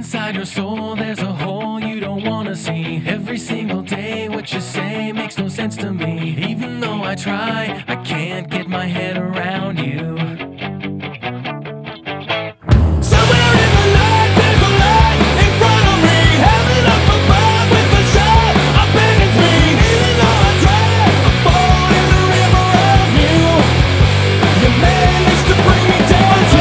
inside your soul, there's a hole you don't wanna see. Every single day, what you say makes no sense to me. Even though I try, I can't get my head around you. Somewhere in the night, there's a light in front of me. Heaven up above with a shot abandons me. Even though I try, I fall in the river of you. You managed to bring me down to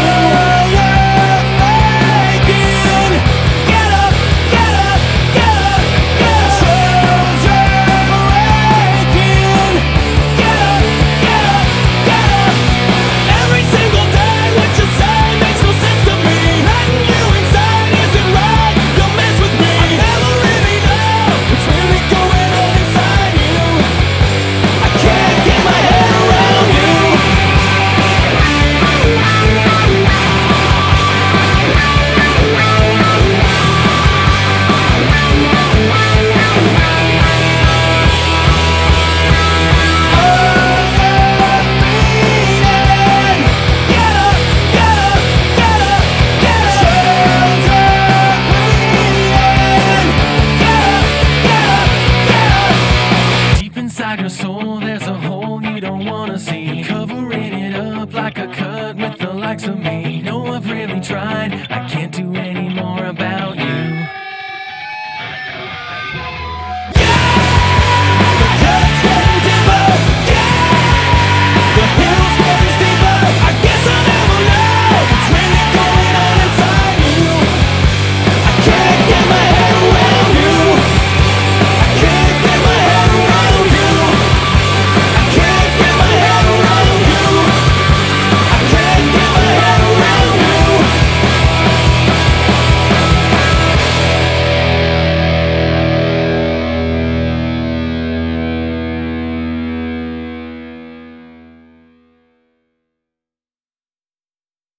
inside your soul, there's a hole you don't wanna see. Covering it up like a cut with the likes of me. No, I've really tried.